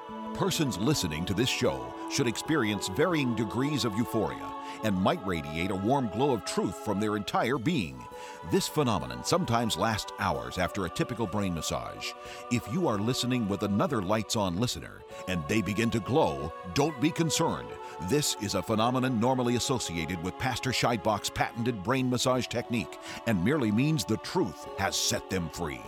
Persons listening to this show should experience varying degrees of euphoria and might radiate a warm glow of truth from their entire being. This phenomenon sometimes lasts hours after a typical brain massage. If you are listening with another lights-on listener and they begin to glow, don't be concerned. This is a phenomenon normally associated with Pastor Scheidbach's patented brain massage technique and merely means the truth has set them free.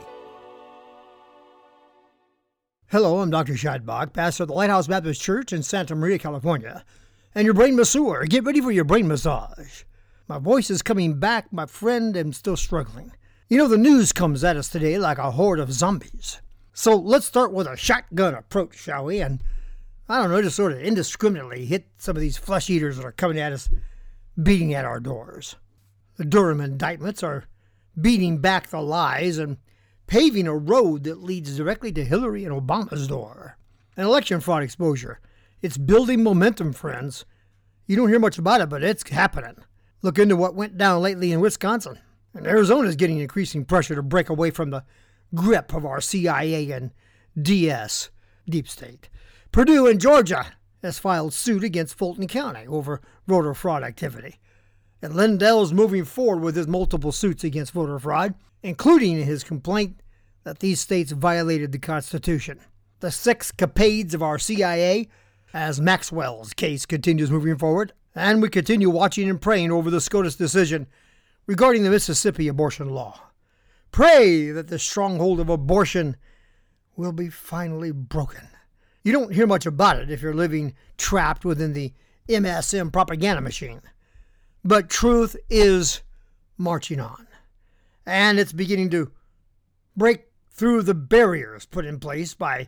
Hello, I'm Dr. Scheidbach, pastor of the Lighthouse Baptist Church in Santa Maria, California, and your brain masseur. Get ready for your brain massage. My voice is coming back, my friend, and still struggling. You know, the news comes at us today like a horde of zombies. So let's start with a shotgun approach, shall we? And I don't know, just sort of indiscriminately hit some of these flesh eaters that are coming at us, beating at our doors. The Durham indictments are beating back the lies and paving a road that leads directly to Hillary and Obama's door. An election fraud exposure. It's building momentum, friends. You don't hear much about it, but it's happening. Look into what went down lately in Wisconsin. And Arizona's getting increasing pressure to break away from the grip of our CIA and DS, Deep State. Purdue in Georgia has filed suit against Fulton County over voter fraud activity. And Lindell's moving forward with his multiple suits against voter fraud, including his complaint that these states violated the Constitution. The sexcapades of our CIA as Maxwell's case continues moving forward, and we continue watching and praying over the SCOTUS decision regarding the Mississippi abortion law. Pray that the stronghold of abortion will be finally broken. You don't hear much about it if you're living trapped within the MSM propaganda machine. But truth is marching on, and it's beginning to break through the barriers put in place by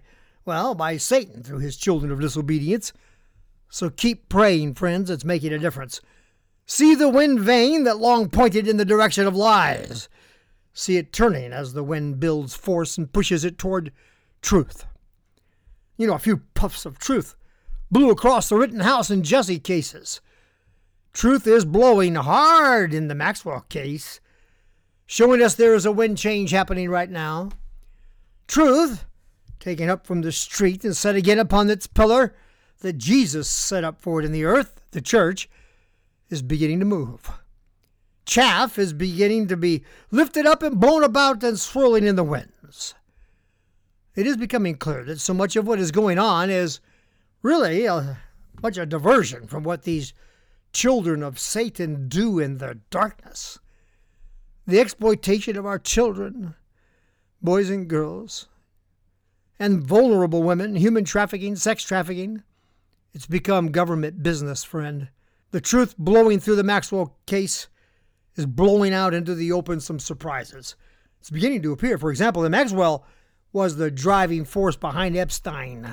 Satan through his children of disobedience. So keep praying, friends. It's making a difference. See the wind vane that long pointed in the direction of lies. See it turning as the wind builds force and pushes it toward truth. You know, a few puffs of truth blew across the Rittenhouse and Jesse cases. Truth is blowing hard in the Maxwell case, showing us there is a wind change happening right now. Truth, taken up from the street and set again upon its pillar that Jesus set up for it in the earth, the church, is beginning to move. Chaff is beginning to be lifted up and blown about and swirling in the winds. It is becoming clear that so much of what is going on is really a bunch of diversion from what these children of Satan do in the darkness. The exploitation of our children, boys and girls, and vulnerable women, human trafficking, sex trafficking. It's become government business, friend. The truth blowing through the Maxwell case is blowing out into the open some surprises. It's beginning to appear, for example, that Maxwell was the driving force behind Epstein,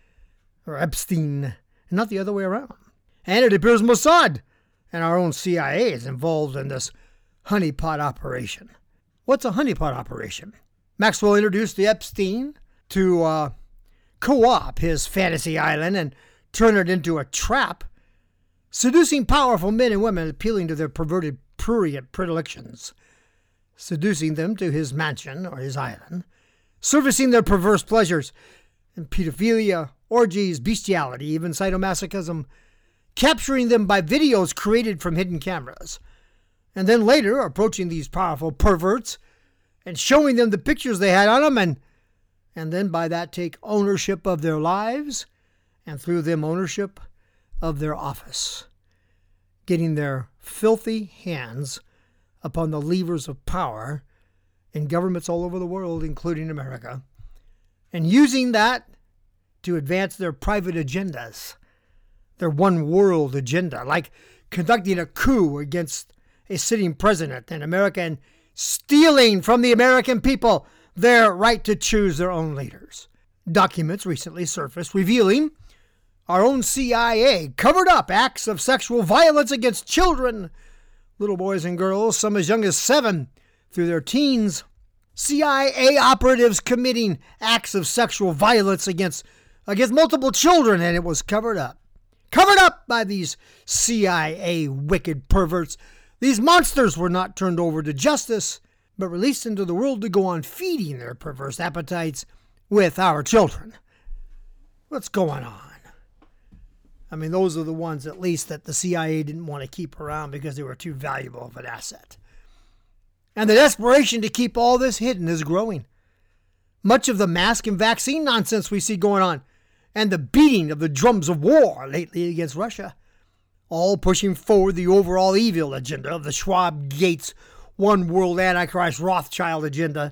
and not the other way around. And it appears Mossad and our own CIA is involved in this honeypot operation. What's a honeypot operation? Maxwell introduced the Epstein to co-op his fantasy island and turn it into a trap, seducing powerful men and women appealing to their perverted prurient predilections, seducing them to his mansion or his island, servicing their perverse pleasures, and pedophilia, orgies, bestiality, even sadomasochism, capturing them by videos created from hidden cameras, and then later approaching these powerful perverts and showing them the pictures they had on them, and then by that take ownership of their lives, and through them ownership of their office, getting their filthy hands upon the levers of power in governments all over the world, including America, and using that to advance their private agendas, their one world agenda, like conducting a coup against a sitting president in America and stealing from the American people their right to choose their own leaders. Documents recently surfaced revealing our own CIA covered up acts of sexual violence against children, little boys and girls, some as young as 7 through their teens. CIA operatives committing acts of sexual violence against multiple children, and it was covered up. Covered up by these CIA wicked perverts. These monsters were not turned over to justice, but released into the world to go on feeding their perverse appetites with our children. What's going on? I mean, those are the ones, at least, that the CIA didn't want to keep around because they were too valuable of an asset. And the desperation to keep all this hidden is growing. Much of the mask and vaccine nonsense we see going on, and the beating of the drums of war lately against Russia, all pushing forward the overall evil agenda of the Schwab-Gates one world Antichrist Rothschild agenda.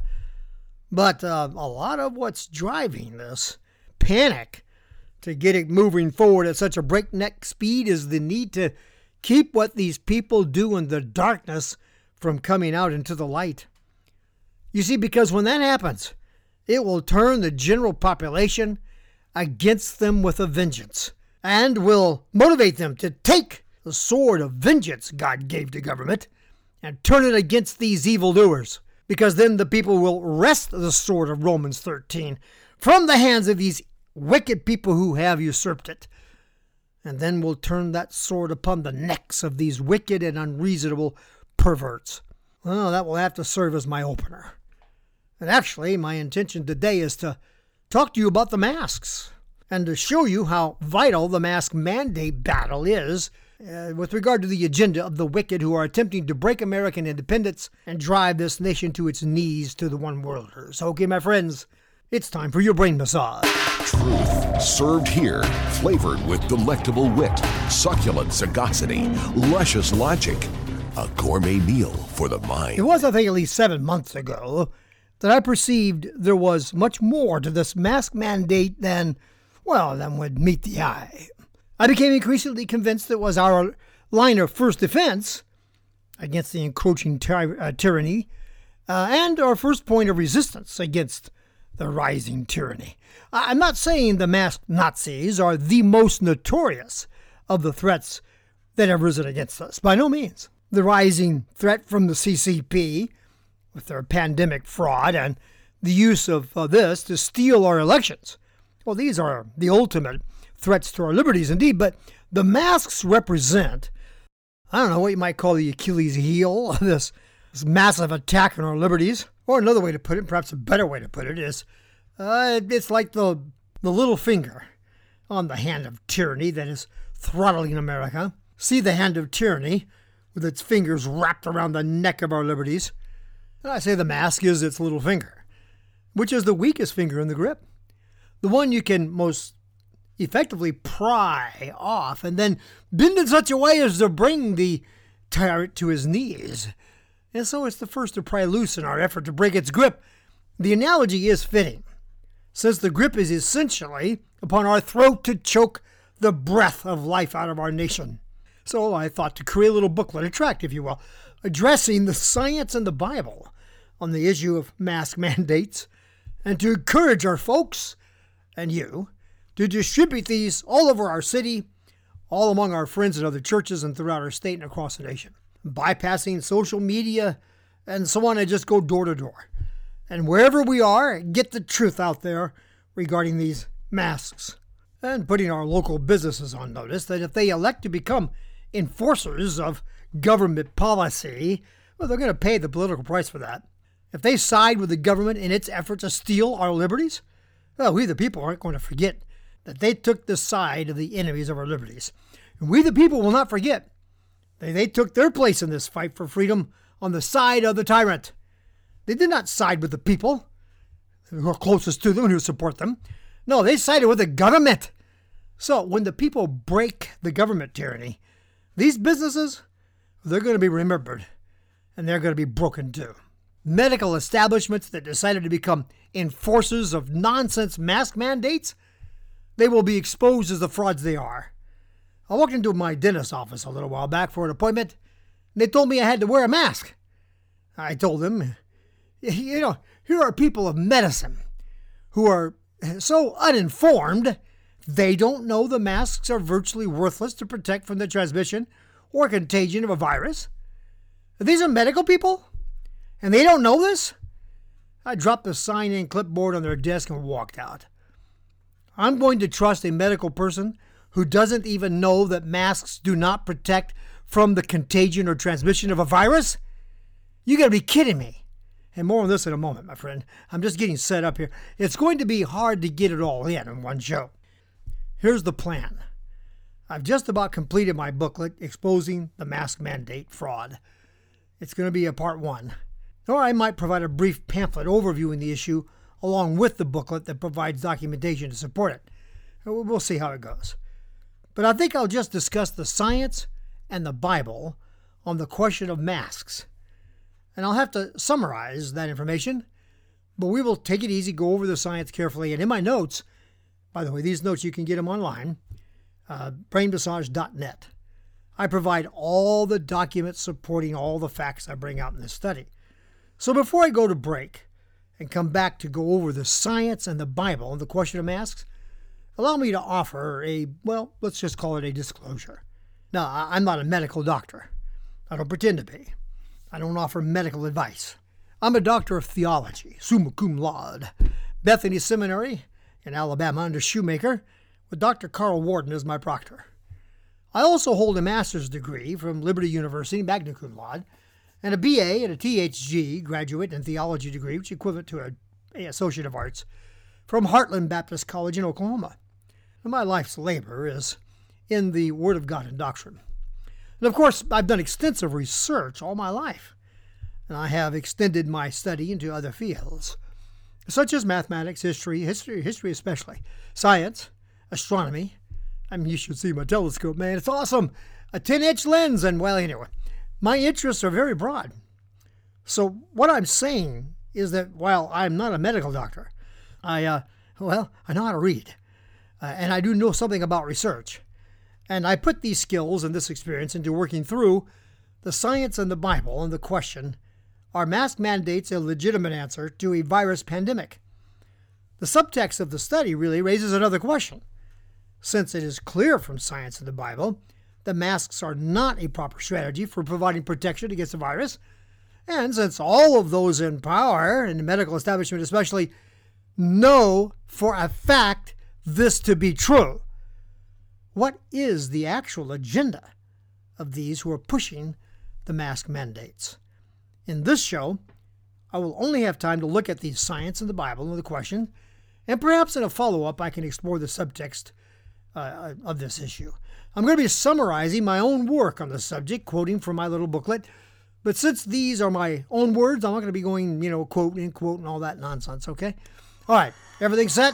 But a lot of what's driving this panic to get it moving forward at such a breakneck speed is the need to keep what these people do in the darkness from coming out into the light. You see, because when that happens, it will turn the general population against them with a vengeance and will motivate them to take the sword of vengeance God gave to government and turn it against these evildoers, because then the people will wrest the sword of Romans 13 from the hands of these wicked people who have usurped it, and then will turn that sword upon the necks of these wicked and unreasonable perverts. Well, that will have to serve as my opener. And actually, my intention today is to talk to you about the masks and to show you how vital the mask mandate battle is with regard to the agenda of the wicked who are attempting to break American independence and drive this nation to its knees to the one-worlders. Okay, my friends, it's time for your brain massage. Truth served here, flavored with delectable wit, succulent sagacity, luscious logic. A gourmet meal for the mind. It was, I think, at least 7 months ago that I perceived there was much more to this mask mandate than would meet the eye. I became increasingly convinced it was our line of first defense against the encroaching tyranny and our first point of resistance against the rising tyranny. I'm not saying the masked Nazis are the most notorious of the threats that have risen against us. By no means. The rising threat from the CCP, with their pandemic fraud and the use of this to steal our elections. Well, these are the ultimate threats to our liberties indeed, but the masks represent, I don't know, what you might call the Achilles heel of this massive attack on our liberties. Or another way to put it, perhaps a better way to put it, is it's like the little finger on the hand of tyranny that is throttling America. See the hand of tyranny with its fingers wrapped around the neck of our liberties. And I say the mask is its little finger, which is the weakest finger in the grip. The one you can most effectively pry off and then bend in such a way as to bring the tyrant to his knees. And so it's the first to pry loose in our effort to break its grip. The analogy is fitting, since the grip is essentially upon our throat to choke the breath of life out of our nation. So I thought to create a little booklet, a tract, if you will, addressing the science and the Bible on the issue of mask mandates, and to encourage our folks and you to distribute these all over our city, all among our friends and other churches, and throughout our state and across the nation, bypassing social media and so on, and just go door to door. And wherever we are, get the truth out there regarding these masks, and putting our local businesses on notice that if they elect to become enforcers of government policy, well, they're going to pay the political price for that. If they side with the government in its effort to steal our liberties, well, we the people aren't going to forget that they took the side of the enemies of our liberties. And we the people will not forget that they took their place in this fight for freedom on the side of the tyrant. They did not side with the people who are closest to them and who support them. No, they sided with the government. So when the people break the government tyranny, these businesses, they're going to be remembered, and they're going to be broken too. Medical establishments that decided to become enforcers of nonsense mask mandates, they will be exposed as the frauds they are. I walked into my dentist's office a little while back for an appointment, and they told me I had to wear a mask. I told them, here are people of medicine who are so uninformed, they don't know the masks are virtually worthless to protect from the transmission or contagion of a virus. These are medical people, and they don't know this? I dropped the sign-in clipboard on their desk and walked out. I'm going to trust a medical person who doesn't even know that masks do not protect from the contagion or transmission of a virus? You gotta be kidding me. And more on this in a moment, my friend. I'm just getting set up here. It's going to be hard to get it all in one show. Here's the plan. I've just about completed my booklet exposing the mask mandate fraud. It's going to be a part 1. Or I might provide a brief pamphlet overviewing the issue along with the booklet that provides documentation to support it. We'll see how it goes. But I think I'll just discuss the science and the Bible on the question of masks. And I'll have to summarize that information, but we will take it easy, go over the science carefully. And in my notes, by the way, these notes, you can get them online, brainmassage.net. I provide all the documents supporting all the facts I bring out in this study. So before I go to break and come back to go over the science and the Bible and the question of masks, allow me to offer let's just call it a disclosure. Now, I'm not a medical doctor. I don't pretend to be. I don't offer medical advice. I'm a doctor of theology, summa cum laude, Bethany Seminary in Alabama under Shoemaker, with Dr. Carl Warden as my proctor. I also hold a master's degree from Liberty University, magna cum laude, and a BA and a THG, graduate and theology degree, which is equivalent to an Associate of Arts, from Heartland Baptist College in Oklahoma. And my life's labor is in the Word of God and doctrine. And of course, I've done extensive research all my life, and I have extended my study into other fields, such as mathematics, history especially, science, astronomy. I mean, you should see my telescope, man. It's awesome. A 10-inch lens, and well, anyway, my interests are very broad. So what I'm saying is that while I'm not a medical doctor, I know how to read, and I do know something about research. And I put these skills and this experience into working through the science and the Bible on the question, are mask mandates a legitimate answer to a virus pandemic? The subtext of the study really raises another question. Since it is clear from science and the Bible that masks are not a proper strategy for providing protection against the virus, and since all of those in power, in the medical establishment especially, know for a fact this to be true, what is the actual agenda of these who are pushing the mask mandates? In this show, I will only have time to look at the science and the Bible and the question, and perhaps in a follow-up I can explore the subtext of this issue. I'm going to be summarizing my own work on the subject, quoting from my little booklet, but since these are my own words, I'm not going to be going, quote, and quote, and all that nonsense, okay? All right, everything set?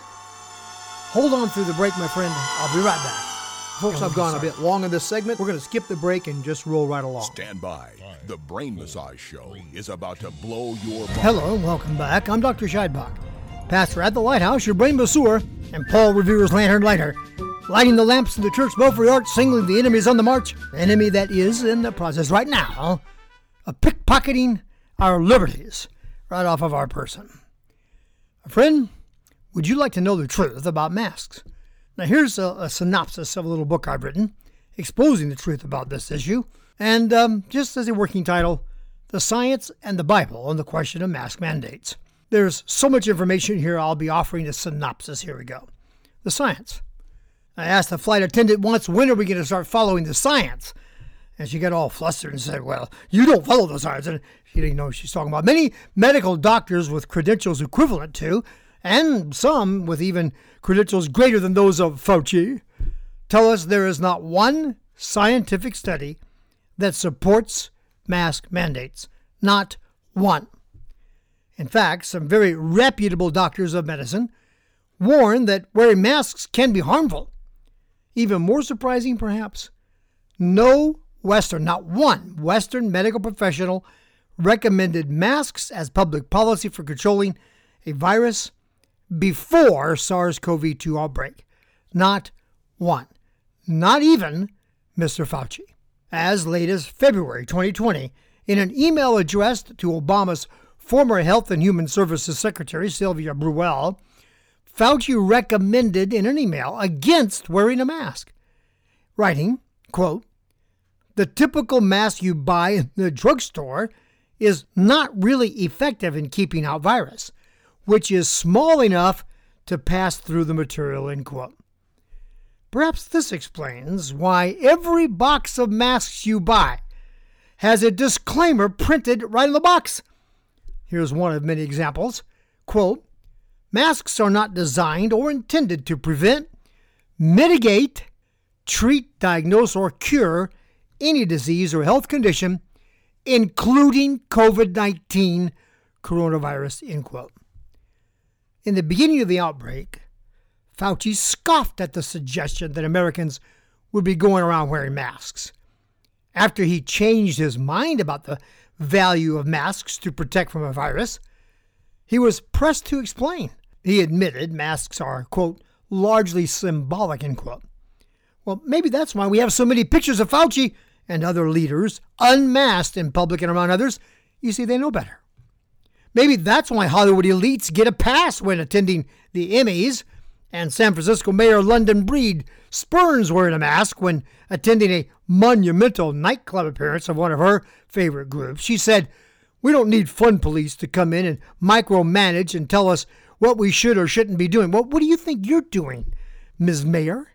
Hold on through the break, my friend. I'll be right back. Folks, I've gone a bit long in this segment. We're going to skip the break and just roll right along. Stand by. The Brain Massage Show is about to blow your mind. Hello, welcome back. I'm Dr. Scheidbach, pastor at the Lighthouse, your brain masseur, and Paul Revere's lantern lighter, lighting the lamps in the church belfry arch, singling the enemies on the march, the enemy that is in the process right now of pickpocketing our liberties right off of our person. Friend, would you like to know the truth about masks? Now, here's a synopsis of a little book I've written, exposing the truth about this issue, and just as a working title, The Science and the Bible on the Question of Mask Mandates. There's so much information here, I'll be offering a synopsis. Here we go. The science. I asked the flight attendant once, when are we going to start following the science? And she got all flustered and said, well, you don't follow the science. And she didn't know what she's talking about. Many medical doctors with credentials equivalent to, and some with even credentials greater than those of Fauci, tell us there is not one scientific study that supports mask mandates. Not one. In fact, some very reputable doctors of medicine warn that wearing masks can be harmful. Even more surprising, perhaps, not one Western medical professional recommended masks as public policy for controlling a virus before SARS-CoV-2 outbreak. Not one. Not even Mr. Fauci. As late as February 2020, in an email addressed to Obama's former Health and Human Services Secretary, Sylvia Bruell, Fauci recommended in an email against wearing a mask, writing, quote, the typical mask you buy in the drugstore is not really effective in keeping out virus, which is small enough to pass through the material, end quote. Perhaps this explains why every box of masks you buy has a disclaimer printed right on the box. Here's one of many examples. Quote, masks are not designed or intended to prevent, mitigate, treat, diagnose, or cure any disease or health condition, including COVID-19 coronavirus, end quote. In the beginning of the outbreak, Fauci scoffed at the suggestion that Americans would be going around wearing masks. After he changed his mind about the value of masks to protect from a virus, he was pressed to explain. He admitted masks are, quote, largely symbolic, end quote. Well, maybe that's why we have so many pictures of Fauci and other leaders unmasked in public and around others. You see, they know better. Maybe that's why Hollywood elites get a pass when attending the Emmys, and San Francisco Mayor London Breed spurns wearing a mask when attending a monumental nightclub appearance of one of her favorite groups. She said, "We don't need fun police to come in and micromanage and tell us what we should or shouldn't be doing." Well, what do you think you're doing, Ms. Mayor?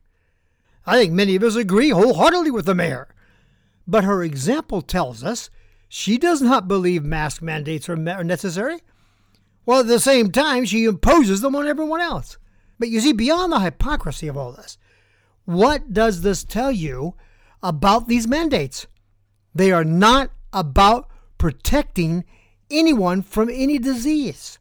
I think many of us agree wholeheartedly with the mayor. But her example tells us she does not believe mask mandates are necessary, while at the same time she imposes them on everyone else. But you see, beyond the hypocrisy of all this, what does this tell you about these mandates? They are not about protecting anyone from any disease.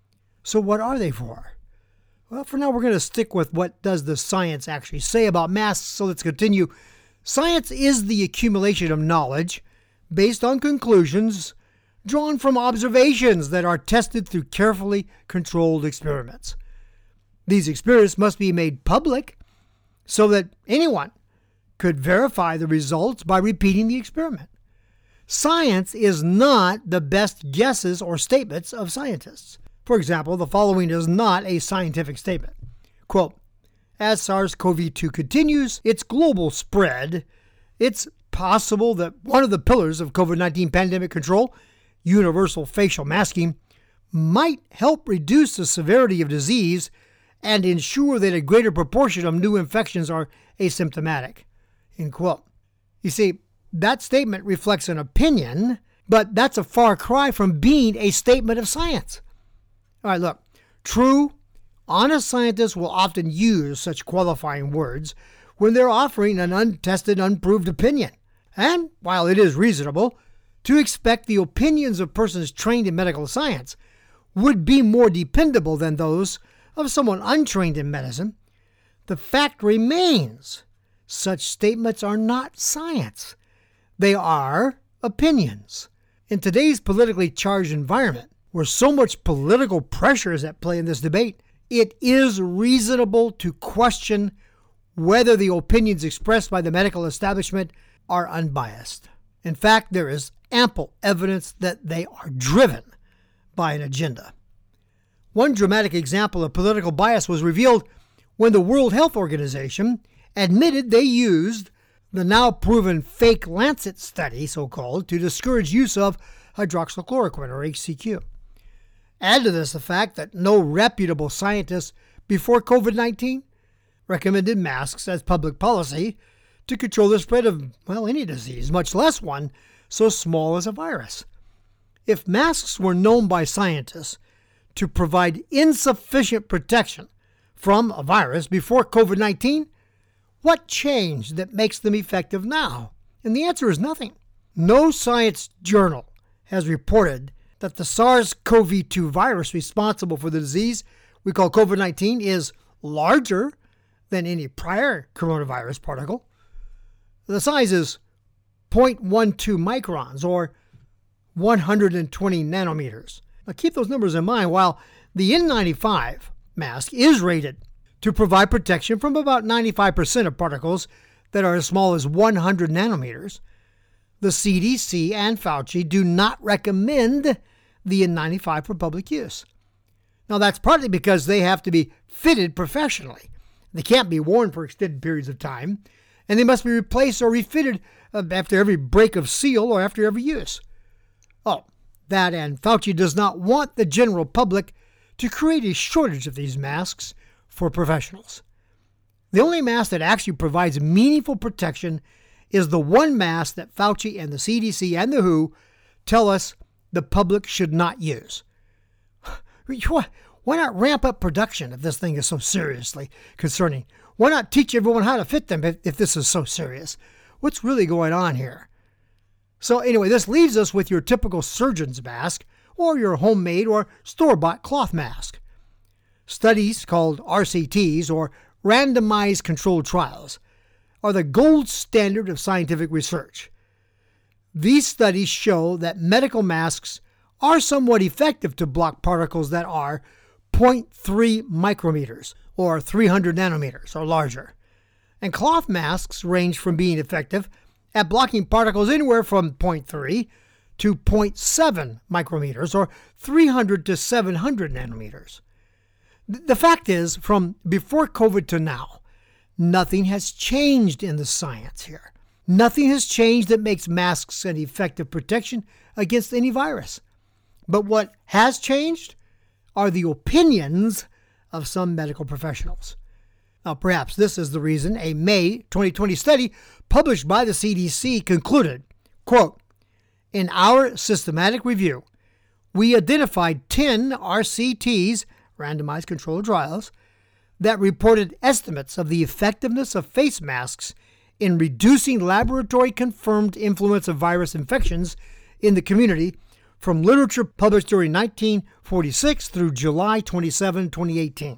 So what are they for? Well, for now, we're going to stick with what does the science actually say about masks, so let's continue. Science is the accumulation of knowledge based on conclusions drawn from observations that are tested through carefully controlled experiments. These experiments must be made public so that anyone could verify the results by repeating the experiment. Science is not the best guesses or statements of scientists. For example, the following is not a scientific statement. Quote, "As SARS-CoV-2 continues its global spread, it's possible that one of the pillars of COVID-19 pandemic control, universal facial masking, might help reduce the severity of disease and ensure that a greater proportion of new infections are asymptomatic." End quote. You see, that statement reflects an opinion, but that's a far cry from being a statement of science. All right, look, true, honest scientists will often use such qualifying words when they're offering an untested, unproved opinion. And while it is reasonable to expect the opinions of persons trained in medical science would be more dependable than those of someone untrained in medicine, the fact remains such statements are not science. They are opinions. In today's politically charged environment, where so much political pressure is at play in this debate, it is reasonable to question whether the opinions expressed by the medical establishment are unbiased. In fact, there is ample evidence that they are driven by an agenda. One dramatic example of political bias was revealed when the World Health Organization admitted they used the now proven fake Lancet study, so-called, to discourage use of hydroxychloroquine, or HCQ. Add to this the fact that no reputable scientist before COVID-19 recommended masks as public policy to control the spread of, well, any disease, much less one so small as a virus. If masks were known by scientists to provide insufficient protection from a virus before COVID-19, what changed that makes them effective now? And the answer is nothing. No science journal has reported that the SARS-CoV-2 virus responsible for the disease we call COVID-19 is larger than any prior coronavirus particle. The size is 0.12 microns, or 120 nanometers. Now keep those numbers in mind. While the N95 mask is rated to provide protection from about 95% of particles that are as small as 100 nanometers, the CDC and Fauci do not recommend the N95 for public use. Now that's partly because they have to be fitted professionally. They can't be worn for extended periods of time, and they must be replaced or refitted after every break of seal or after every use. Oh, that and Fauci does not want the general public to create a shortage of these masks for professionals. The only mask that actually provides meaningful protection is the one mask that Fauci and the CDC and the WHO tell us the public should not use. Why not ramp up production if this thing is so seriously concerning? why not teach everyone how to fit them if this is so serious? What's really going on here? So anyway, this leaves us with your typical surgeon's mask or your homemade or store-bought cloth mask. Studies called RCTs, or randomized controlled trials, are the gold standard of scientific research. These studies show that medical masks are somewhat effective to block particles that are 0.3 micrometers or 300 nanometers or larger. And cloth masks range from being effective at blocking particles anywhere from 0.3 to 0.7 micrometers or 300 to 700 nanometers. The fact is, from before COVID to now, nothing has changed in the science here. Nothing has changed that makes masks an effective protection against any virus. But what has changed are the opinions of some medical professionals. Now, perhaps this is the reason a May 2020 study published by the CDC concluded, quote, "In our systematic review, we identified 10 RCTs, randomized controlled trials, that reported estimates of the effectiveness of face masks in reducing laboratory-confirmed influenza virus infections in the community from literature published during 1946 through July 27, 2018.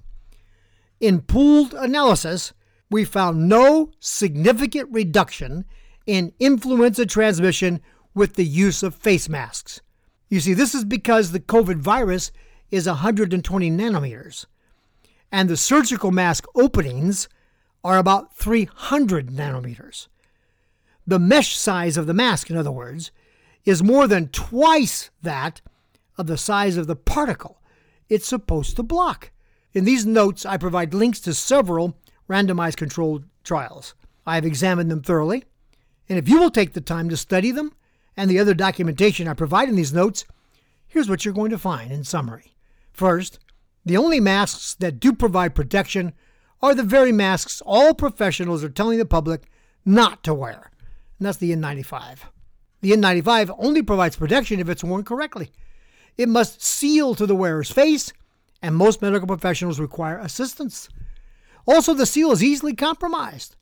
In pooled analysis, we found no significant reduction in influenza transmission with the use of face masks. You see, this is because the COVID virus is 120 nanometers, and the surgical mask openings are about 300 nanometers. The mesh size of the mask, in other words, is more than twice that of the size of the particle it's supposed to block. In these notes, I provide links to several randomized controlled trials. I have examined them thoroughly, and if you will take the time to study them and the other documentation I provide in these notes, here's what you're going to find in summary. First, the only masks that do provide protection are the very masks all professionals are telling the public not to wear, and that's the N95. The N95 only provides protection if it's worn correctly. It must seal to the wearer's face, and most medical professionals require assistance. Also, the seal is easily compromised.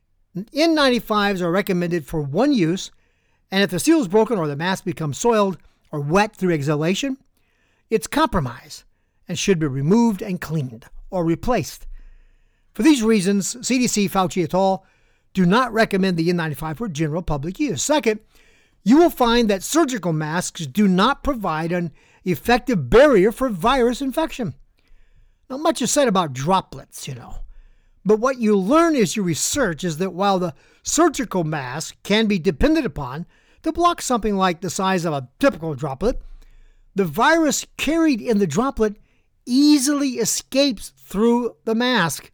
N95s are recommended for one use, and if the seal is broken or the mask becomes soiled or wet through exhalation, it's compromised and should be removed and cleaned or replaced. For these reasons, CDC, Fauci et al. Do not recommend the N95 for general public use. Second, you will find that surgical masks do not provide an effective barrier for virus infection. Now, much is said about droplets, but what you learn as you research is that while the surgical mask can be depended upon to block something like the size of a typical droplet, the virus carried in the droplet easily escapes through the mask.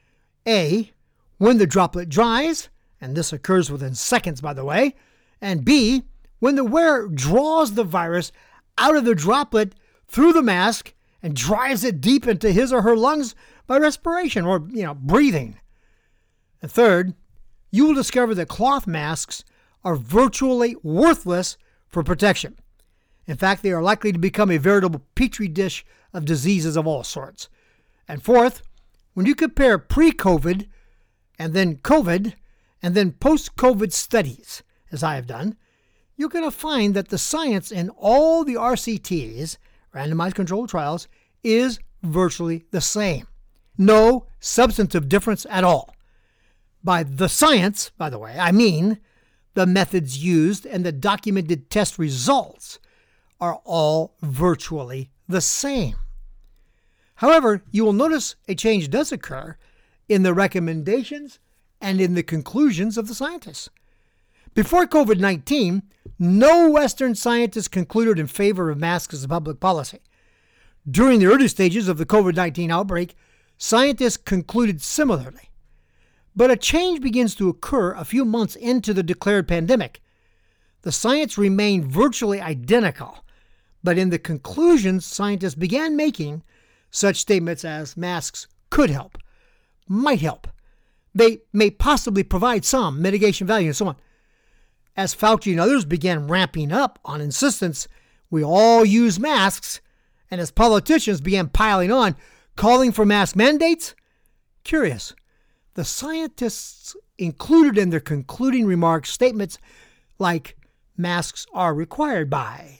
A, when the droplet dries, and this occurs within seconds, by the way, and B, when the wearer draws the virus out of the droplet through the mask and drives it deep into his or her lungs by respiration or, breathing. And third, you will discover that cloth masks are virtually worthless for protection. In fact, they are likely to become a veritable petri dish of diseases of all sorts. And fourth, when you compare pre-COVID and then COVID and then post-COVID studies, as I have done, you're going to find that the science in all the RCTs, randomized controlled trials, is virtually the same. No substantive difference at all. By the science, by the way, I mean the methods used and the documented test results are all virtually the same. However, you will notice a change does occur in the recommendations and in the conclusions of the scientists. Before COVID-19, no Western scientists concluded in favor of masks as a public policy. During the early stages of the COVID-19 outbreak, scientists concluded similarly. But a change begins to occur a few months into the declared pandemic. The science remained virtually identical, but in the conclusions, scientists began making such statements as masks could help, might help, they may possibly provide some mitigation value, and so on. As Fauci and others began ramping up on insistence we all use masks, and as politicians began piling on, calling for mask mandates, curious, the scientists included in their concluding remarks statements like masks are required by,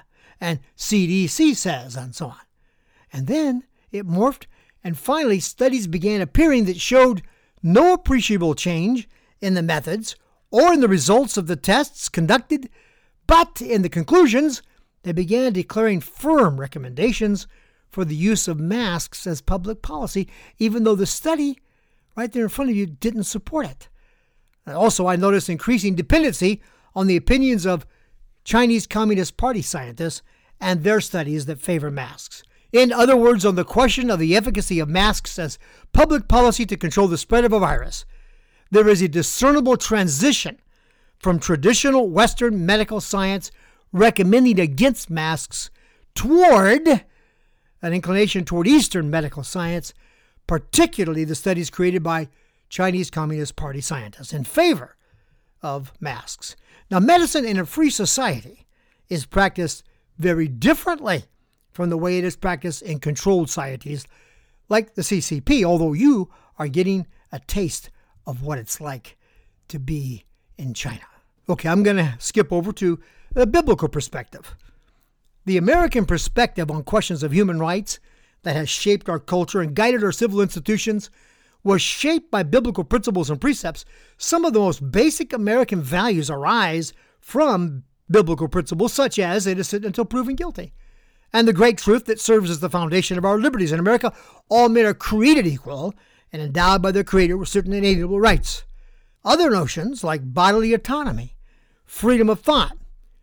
and CDC says, and so on. And then it morphed, and finally studies began appearing that showed no appreciable change in the methods or in the results of the tests conducted, but in the conclusions, they began declaring firm recommendations for the use of masks as public policy, even though the study right there in front of you didn't support it. Also, I noticed increasing dependency on the opinions of Chinese Communist Party scientists and their studies that favor masks. In other words, on the question of the efficacy of masks as public policy to control the spread of a virus, there is a discernible transition from traditional Western medical science recommending against masks toward an inclination toward Eastern medical science, particularly the studies created by Chinese Communist Party scientists in favor of masks. Now, medicine in a free society is practiced very differently from the way it is practiced in controlled societies like the CCP, although you are getting a taste of what it's like to be in China. Okay, I'm going to skip over to the biblical perspective. The American perspective on questions of human rights that has shaped our culture and guided our civil institutions was shaped by biblical principles and precepts. Some of the most basic American values arise from biblical principles, such as innocent until proven guilty, and the great truth that serves as the foundation of our liberties. In America, all men are created equal and endowed by their Creator with certain inalienable rights. Other notions like bodily autonomy, freedom of thought,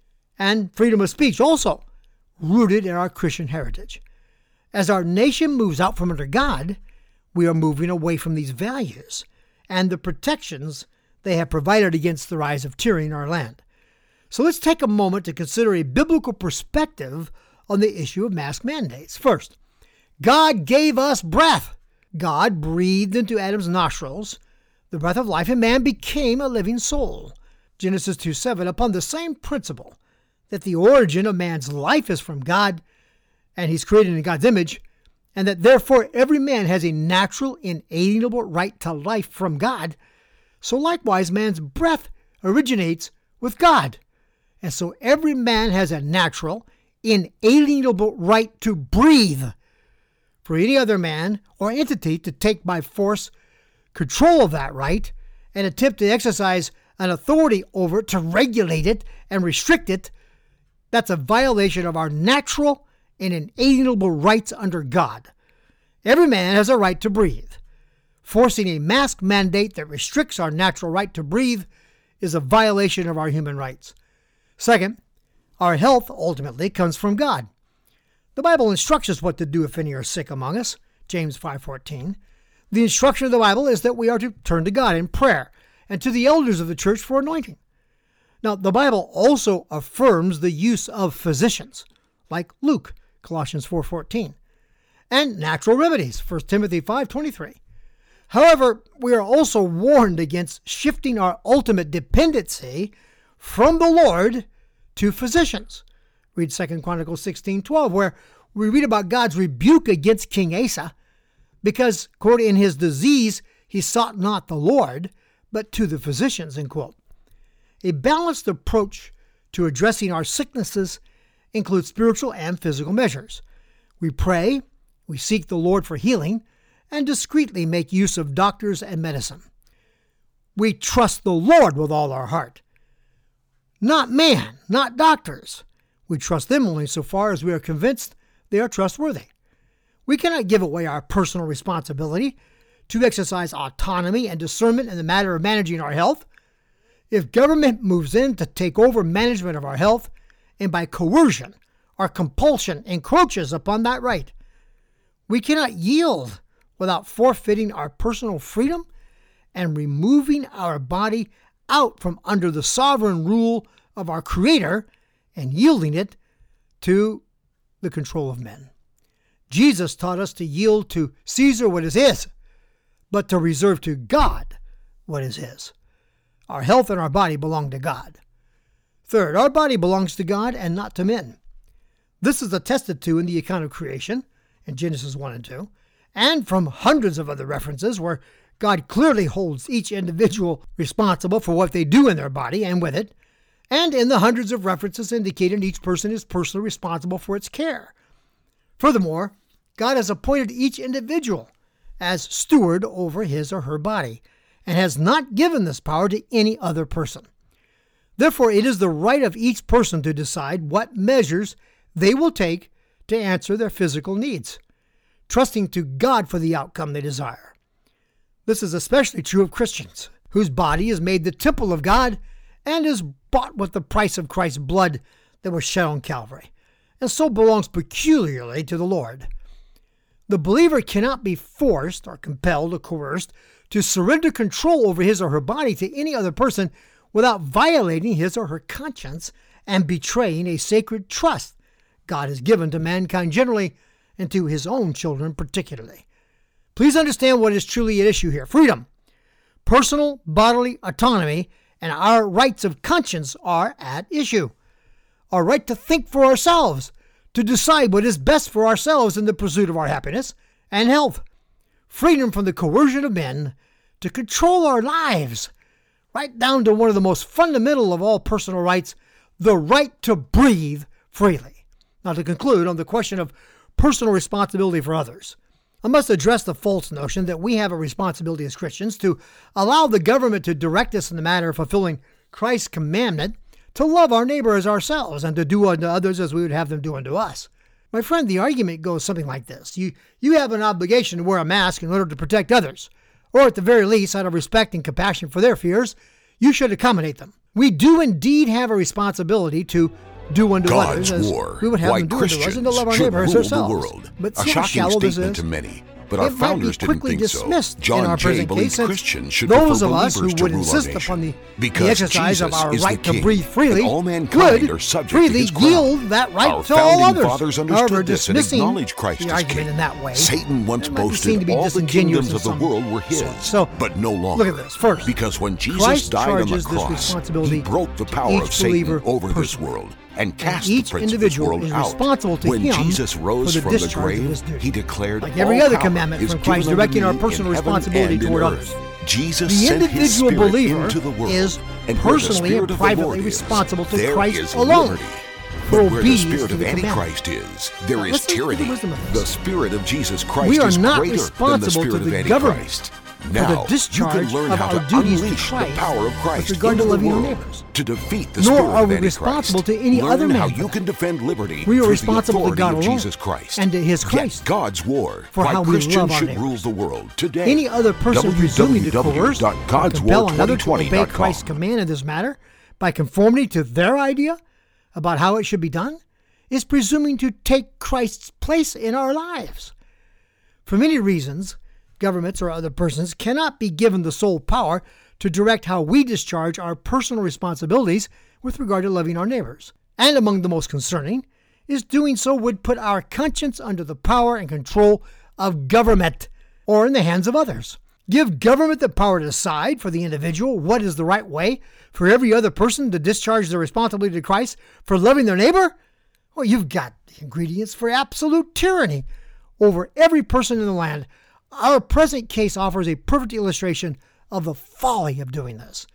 and freedom of speech also rooted in our Christian heritage. As our nation moves out from under God, we are moving away from these values and the protections they have provided against the rise of tyranny in our land. So let's take a moment to consider a biblical perspective on the issue of mask mandates. First, God gave us breath. God breathed into Adam's nostrils the breath of life, and man became a living soul. Genesis 2:7, upon the same principle that the origin of man's life is from God, and he's created in God's image, and that therefore every man has a natural, inalienable right to life from God, so likewise man's breath originates with God. And so every man has a natural, inalienable right to breathe. For any other man or entity to take by force control of that right and attempt to exercise an authority over it, to regulate it and restrict it, that's a violation of our natural and inalienable rights under God. Every man has a right to breathe. Forcing a mask mandate that restricts our natural right to breathe is a violation of our human rights. Second, our health ultimately comes from God. The Bible instructs us what to do if any are sick among us, James 5:14. The instruction of the Bible is that we are to turn to God in prayer and to the elders of the church for anointing. Now, the Bible also affirms the use of physicians, like Luke, Colossians 4:14, and natural remedies, 1 Timothy 5:23. However, we are also warned against shifting our ultimate dependency from the Lord to physicians. Read 2 Chronicles 16:12, where we read about God's rebuke against King Asa because, quote, in his disease he sought not the Lord, but to the physicians, end quote. A balanced approach to addressing our sicknesses includes spiritual and physical measures. We pray, we seek the Lord for healing, and discreetly make use of doctors and medicine. We trust the Lord with all our heart. Not man, not doctors. We trust them only so far as we are convinced they are trustworthy. We cannot give away our personal responsibility to exercise autonomy and discernment in the matter of managing our health. If government moves in to take over management of our health, and by coercion or compulsion encroaches upon that right, we cannot yield without forfeiting our personal freedom and removing our body out from under the sovereign rule of our Creator and yielding it to the control of men. Jesus taught us to yield to Caesar what is his, but to reserve to God what is his. Our health and our body belong to God. Third, our body belongs to God and not to men. This is attested to in the account of creation in Genesis 1 and 2, and from hundreds of other references where God clearly holds each individual responsible for what they do in their body and with it, and in the hundreds of references indicating each person is personally responsible for its care. Furthermore, God has appointed each individual as steward over his or her body, and has not given this power to any other person. Therefore, it is the right of each person to decide what measures they will take to answer their physical needs, trusting to God for the outcome they desire. This is especially true of Christians, whose body is made the temple of God and is bought with the price of Christ's blood that was shed on Calvary, and so belongs peculiarly to the Lord. The believer cannot be forced or compelled or coerced to surrender control over his or her body to any other person without violating his or her conscience and betraying a sacred trust God has given to mankind generally and to his own children particularly. Please understand what is truly at issue here. Freedom, personal bodily autonomy, and our rights of conscience are at issue. Our right to think for ourselves, to decide what is best for ourselves in the pursuit of our happiness and health. Freedom from the coercion of men to control our lives, right down to one of the most fundamental of all personal rights, the right to breathe freely. Now, to conclude on the question of personal responsibility for others, I must address the false notion that we have a responsibility as Christians to allow the government to direct us in the matter of fulfilling Christ's commandment to love our neighbor as ourselves and to do unto others as we would have them do unto us. My friend, the argument goes something like this. You have an obligation to wear a mask in order to protect others, or at the very least, out of respect and compassion for their fears, you should accommodate them. We do indeed have a responsibility to do unto others as we would have them do unto us and to love our neighbor as ourselves. But a shocking statement to many. But our founders didn't think so. John Jay believed Christians should those prefer of us who believers would to rule insist our upon nation. the Because exercise of Jesus our is the right to King, breathe freely, and all mankind would are subject to freely his crown. yield that right Our to all founding others. fathers understood However, this and dismissing acknowledged Christ the as argument king. in that way, Satan once that might be boasted seen to be all the disingenuous kingdoms of in the some world were his, sort. So, but no longer. look at this. First, because when Jesus Christ died on the charges this cross, responsibility he broke the to power each of Satan believer over this personally. world and cast each the prince of this individual world is out. responsible to When him Jesus rose for the from the discharge of his grave, duty. he declared, Like every all other power commandment is from given Christ unto directing me our in personal heaven responsibility and in toward earth. others. Jesus The sent his individual Spirit believer into the world, is and where the personally Spirit and of the privately Lord is, responsible to there Christ is alone liberty. for But where the obedience spirit to of the Antichrist is, there is listen to the tyranny. wisdom of this. The spirit of Jesus Christ We are is not greater than the responsible spirit to of the government Antichrist. for Now, the you can discharge learn of how our to duties to unleash the Christ power of Christ with regard into to the loving our world neighbors. to defeat the Nor spirit are of we Antichrist. responsible to any Learn other how man. you can defend liberty We are through responsible the to authority God of alone Jesus Christ. and to his Get Christ God's war. for Why how we Christians love our should neighbors. rule the world today. Any other person presuming to coerce or compel another to obey Christ's www.godswar2020.com. command in this matter by conformity to their idea about how it should be done is presuming to take Christ's place in our lives. For many reasons, governments or other persons cannot be given the sole power to direct how we discharge our personal responsibilities with regard to loving our neighbors. And among the most concerning is doing so would put our conscience under the power and control of government or in the hands of others. Give government the power to decide for the individual what is the right way for every other person to discharge their responsibility to Christ for loving their neighbor? Well, you've got the ingredients for absolute tyranny over every person in the land. Our present case offers a perfect illustration of the folly of doing this.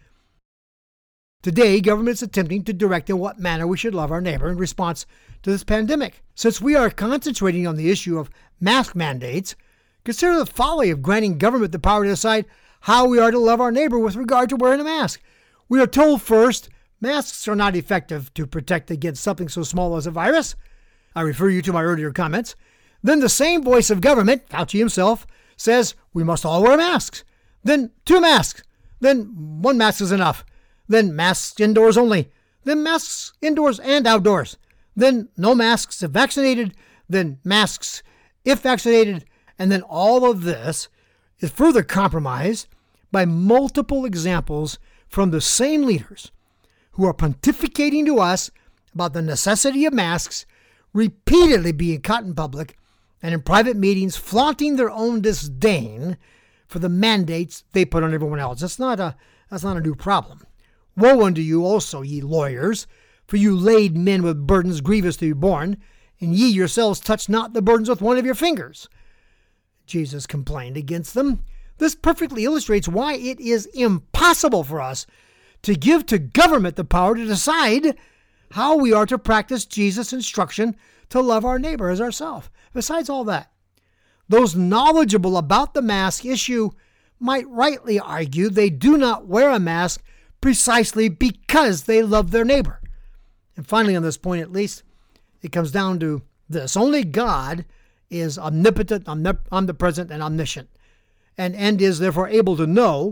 Today, government is attempting to direct in what manner we should love our neighbor in response to this pandemic. Since we are concentrating on the issue of mask mandates, consider the folly of granting government the power to decide how we are to love our neighbor with regard to wearing a mask. We are told first, masks are not effective to protect against something so small as a virus. I refer you to my earlier comments. Then the same voice of government, Fauci himself, says we must all wear masks. Then 2 masks. Then 1 mask is enough. Then masks indoors only. Then masks indoors and outdoors. Then no masks if vaccinated. Then masks if vaccinated. And then all of this is further compromised by multiple examples from the same leaders who are pontificating to us about the necessity of masks, repeatedly being caught in public and in private meetings flaunting their own disdain for the mandates they put on everyone else. That's not a new problem. Woe unto you also, ye lawyers, for you laid men with burdens grievous to be borne, and ye yourselves touch not the burdens with one of your fingers. Jesus complained against them. This perfectly illustrates why it is impossible for us to give to government the power to decide how we are to practice Jesus' instruction to love our neighbor as ourselves. Besides all that, those knowledgeable about the mask issue might rightly argue they do not wear a mask precisely because they love their neighbor. And finally, on this point at least, it comes down to this. Only God is omnipotent, omnipresent, and omniscient, and is therefore able to know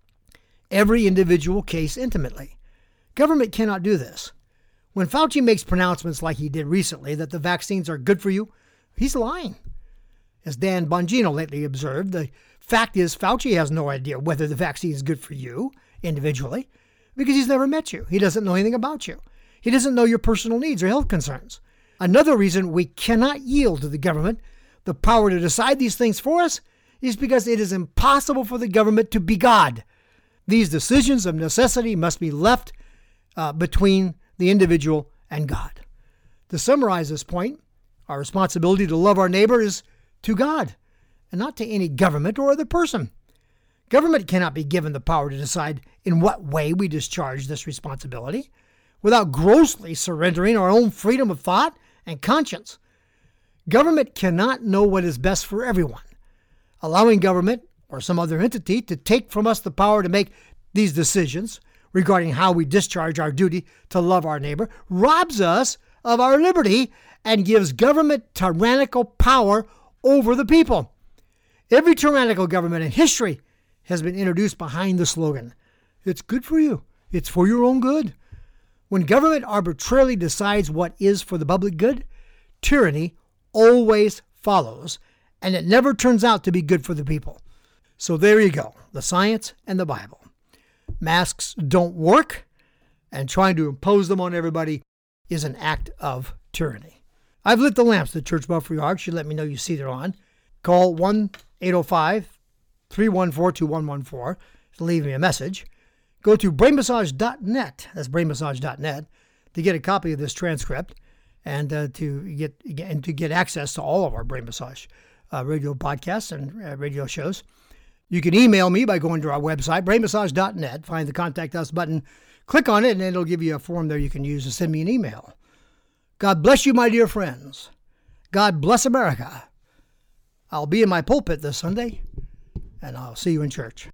every individual case intimately. Government cannot do this. When Fauci makes pronouncements like he did recently that the vaccines are good for you, he's lying. As Dan Bongino lately observed, the fact is Fauci has no idea whether the vaccine is good for you individually because he's never met you. He doesn't know anything about you. He doesn't know your personal needs or health concerns. Another reason we cannot yield to the government the power to decide these things for us is because it is impossible for the government to be God. These decisions of necessity must be left between the individual and God. To summarize this point, our responsibility to love our neighbor is to God and not to any government or other person. Government cannot be given the power to decide in what way we discharge this responsibility without grossly surrendering our own freedom of thought and conscience. Government cannot know what is best for everyone. Allowing government or some other entity to take from us the power to make these decisions regarding how we discharge our duty to love our neighbor robs us of our liberty and gives government tyrannical power over the people. Every tyrannical government in history has been introduced behind the slogan, "It's good for you. It's for your own good." When government arbitrarily decides what is for the public good, tyranny always follows, and it never turns out to be good for the people. So there you go, the science and the Bible. Masks don't work, and trying to impose them on everybody is an act of tyranny. I've lit the lamps at Church Belfry Arch. You let me know you see they're on. Call 1-805-314-2114 to leave me a message. Go to brainmassage.net, that's brainmassage.net, to get a copy of this transcript and to get access to all of our Brain Massage radio podcasts and radio shows. You can email me by going to our website, brainmassage.net, find the Contact Us button, click on it, and it'll give you a form there you can use to send me an email. God bless you, my dear friends. God bless America. I'll be in my pulpit this Sunday, and I'll see you in church.